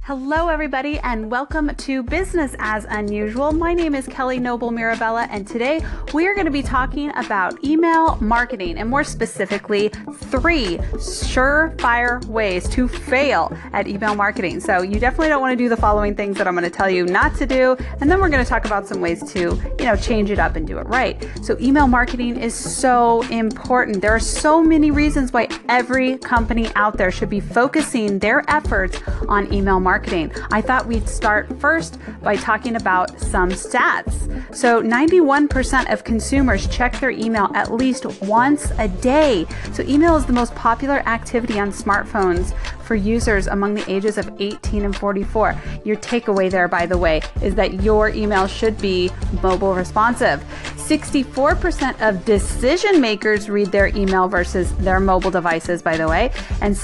Hello, everybody, and welcome to Business as Unusual. My name is Kelly Noble Mirabella, and today we are going to be talking about email marketing, and more specifically, 3 surefire ways to fail at email marketing. So you definitely don't want to do the following things that I'm going to tell you not to do, and then we're going to talk about some ways to, change it up and do it right. So email marketing is so important. There are so many reasons why every company out there should be focusing their efforts on email marketing. I thought we'd start first by talking about some stats. So 91% of consumers check their email at least once a day. So email is the most popular activity on smartphones for users among the ages of 18 and 44. Your takeaway there, by the way, is that your email should be mobile responsive. 64% of decision makers read their email versus their mobile devices, by the way, and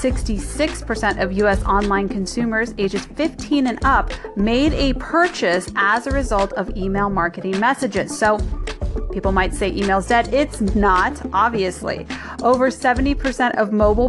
66% of US online consumers ages 15 and up made a purchase as a result of email marketing messages. So people might say email's dead. It's not, obviously. Over 70% of mobile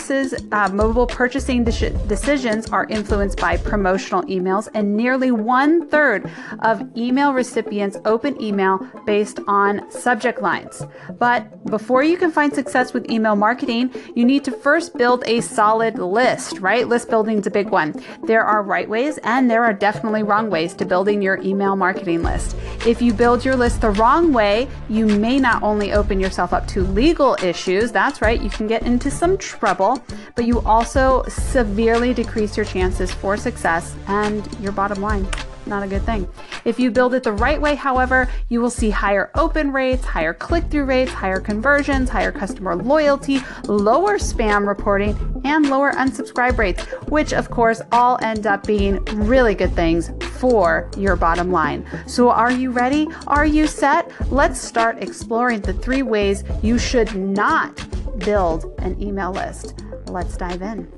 purchasing decisions are influenced by promotional emails, and nearly 1/3 of email recipients open email based on subject lines. But before you can find success with email marketing, you need to first build a solid list, right? List building is a big one. There are right ways and there are definitely wrong ways to building your email marketing list. If you build your list the wrong way, you may not only open yourself up to legal issues, that's right, you can get into some trouble, but you also severely decrease your chances for success and your bottom line. Not a good thing. If you build it the right way, however, you will see higher open rates, higher click-through rates, higher conversions, higher customer loyalty, lower spam reporting, and lower unsubscribe rates, which of course all end up being really good things for your bottom line. So are you ready? Are you set? Let's start exploring the 3 ways you should not build an email list. Let's dive in.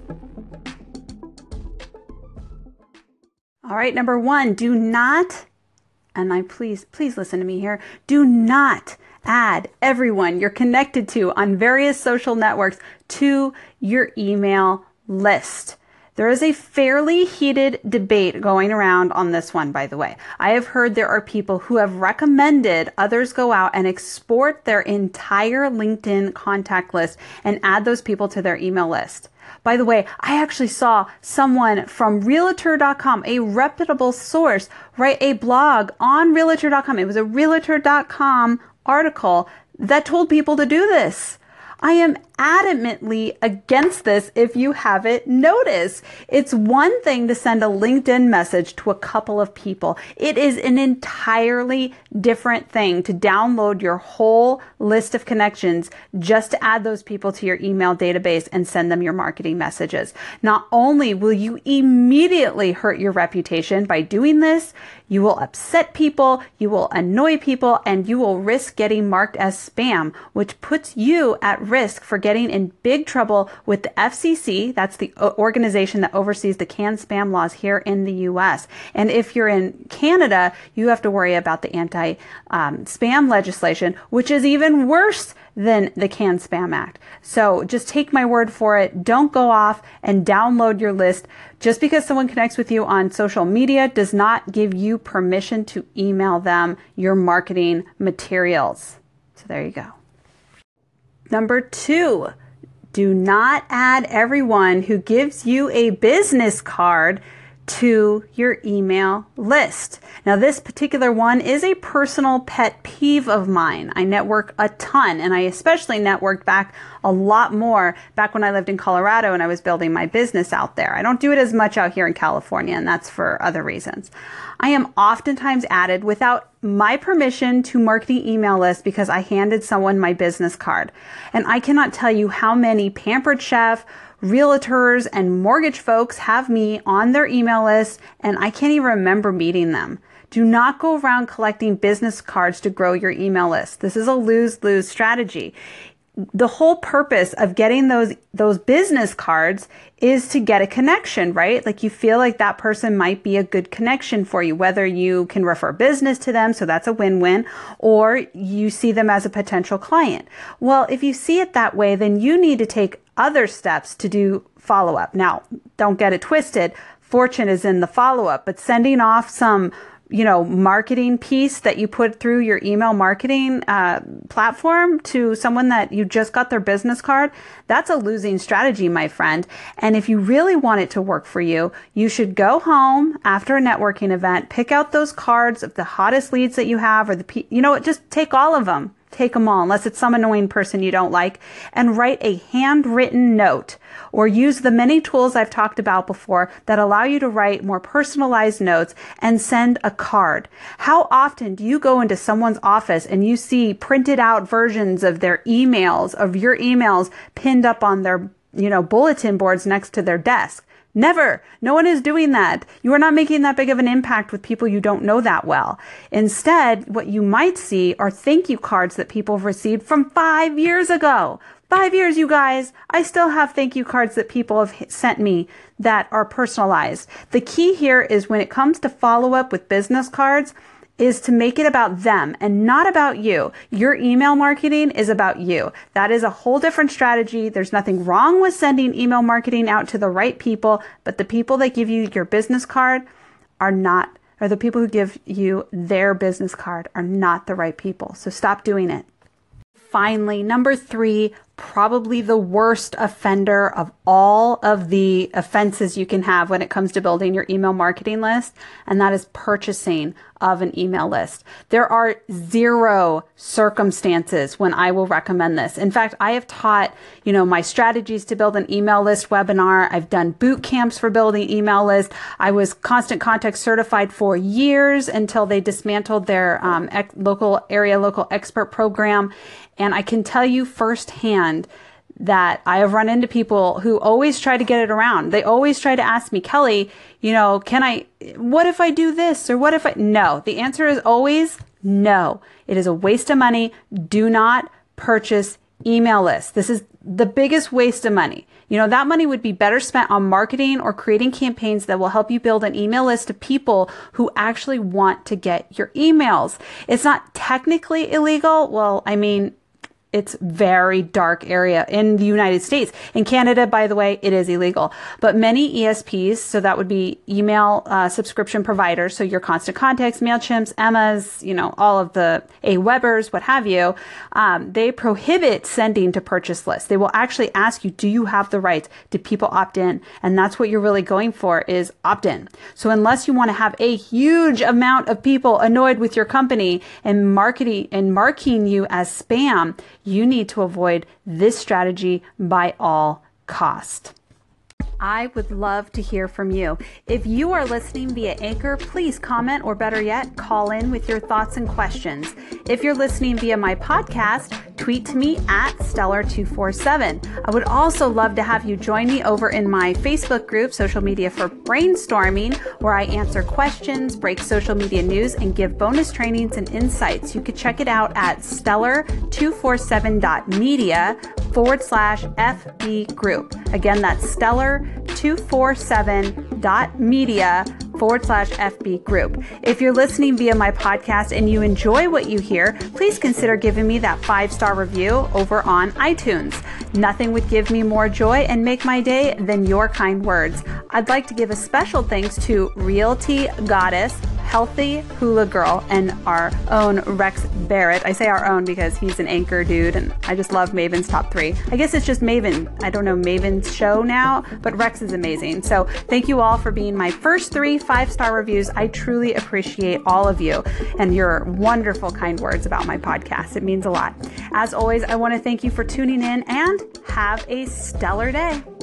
All right, number 1, do not, and please listen to me here, do not add everyone you're connected to on various social networks to your email list. There is a fairly heated debate going around on this one, by the way. I have heard there are people who have recommended others go out and export their entire LinkedIn contact list and add those people to their email list. By the way, I actually saw someone from Realtor.com, a reputable source, write a blog on Realtor.com. It was a Realtor.com article that told people to do this. I am adamantly against this if you haven't noticed. It's one thing to send a LinkedIn message to a couple of people. It is an entirely different thing to download your whole list of connections just to add those people to your email database and send them your marketing messages. Not only will you immediately hurt your reputation by doing this, you will upset people, you will annoy people, and you will risk getting marked as spam, which puts you at risk for getting in big trouble with the FCC. That's the organization that oversees the CAN spam laws here in the US. And if you're in Canada, you have to worry about the anti-spam legislation, which is even worse than the CAN Spam Act. So just take my word for it. Don't go off and download your list. Just because someone connects with you on social media does not give you permission to email them your marketing materials. So there you go. Number 2, do not add everyone who gives you a business card to your email list. Now, this particular one is a personal pet peeve of mine. I network a ton, and I especially networked back a lot more back when I lived in Colorado and I was building my business out there. I don't do it as much out here in California, and that's for other reasons. I am oftentimes added without my permission to marketing email lists because I handed someone my business card. And I cannot tell you how many Pampered Chef, realtors, and mortgage folks have me on their email list, and I can't even remember meeting them. Do not go around collecting business cards to grow your email list. This is a lose-lose strategy. The whole purpose of getting those business cards is to get a connection, right? Like you feel like that person might be a good connection for you, whether you can refer business to them, so that's a win-win, or you see them as a potential client. Well, if you see it that way, then you need to take other steps to do follow-up. Now, don't get it twisted. fortune is in the follow-up, but sending off some marketing piece that you put through your email marketing platform to someone that you just got their business card, that's a losing strategy, my friend. And if you really want it to work for you, you should go home after a networking event, pick out those cards of the hottest leads that you have, or just take all of them. Take them all, unless it's some annoying person you don't like, and write a handwritten note, or use the many tools I've talked about before that allow you to write more personalized notes and send a card. How often do you go into someone's office and you see printed out versions of their emails, of your emails pinned up on their, bulletin boards next to their desk? Never. No one is doing that. You are not making that big of an impact with people you don't know that well. Instead, what you might see are thank you cards that people have received from 5 years ago. 5 years, you guys. I still have thank you cards that people have sent me that are personalized. The key here is when it comes to follow up with business cards, is to make it about them and not about you. Your email marketing is about you. That is a whole different strategy. There's nothing wrong with sending email marketing out to the right people, but the people that give you your business card or the people who give you their business card are not the right people. So stop doing it. Finally, number 3, probably the worst offender of all of the offenses you can have when it comes to building your email marketing list, and that is purchasing of an email list. There are 0 circumstances when I will recommend this. In fact, I have taught, my strategies to build an email list webinar. I've done boot camps for building email list. I was Constant Contact certified for years until they dismantled their local expert program. And I can tell you firsthand that I have run into people who always try to get it around. They always try to ask me, Kelly, what if I do this? Or no. The answer is always no. It is a waste of money. Do not purchase email lists. This is the biggest waste of money. That money would be better spent on marketing or creating campaigns that will help you build an email list of people who actually want to get your emails. It's not technically illegal. Well, it's very dark area in the United States. In Canada, by the way, it is illegal. But many ESPs, so that would be email subscription providers, so your Constant Contacts, MailChimps, Emmas, all of the Awebers, what have you, they prohibit sending to purchase lists. They will actually ask you, do you have the rights? Do people opt in? And that's what you're really going for, is opt in. So unless you want to have a huge amount of people annoyed with your company and marking you as spam, you need to avoid this strategy by all cost. I would love to hear from you. If you are listening via Anchor, please comment, or better yet, call in with your thoughts and questions. If you're listening via my podcast, tweet to me at Stellar247. I would also love to have you join me over in my Facebook group, Social Media for Brainstorming, where I answer questions, break social media news, and give bonus trainings and insights. You could check it out at stellar247.media/FB group. Again, that's stellar247.media/FB group. If you're listening via my podcast and you enjoy what you hear, please consider giving me that 5-star review over on iTunes. Nothing would give me more joy and make my day than your kind words. I'd like to give a special thanks to Realty Goddess, Healthy Hula Girl, and our own Rex Barrett. I say our own because he's an Anchor dude, and I just love Maven's Top 3. I guess it's just Maven. I don't know Maven's show now, but Rex is amazing. So thank you all for being my first 3 5-star reviews. I truly appreciate all of you and your wonderful kind words about my podcast. It means a lot. As always, I want to thank you for tuning in, and have a stellar day.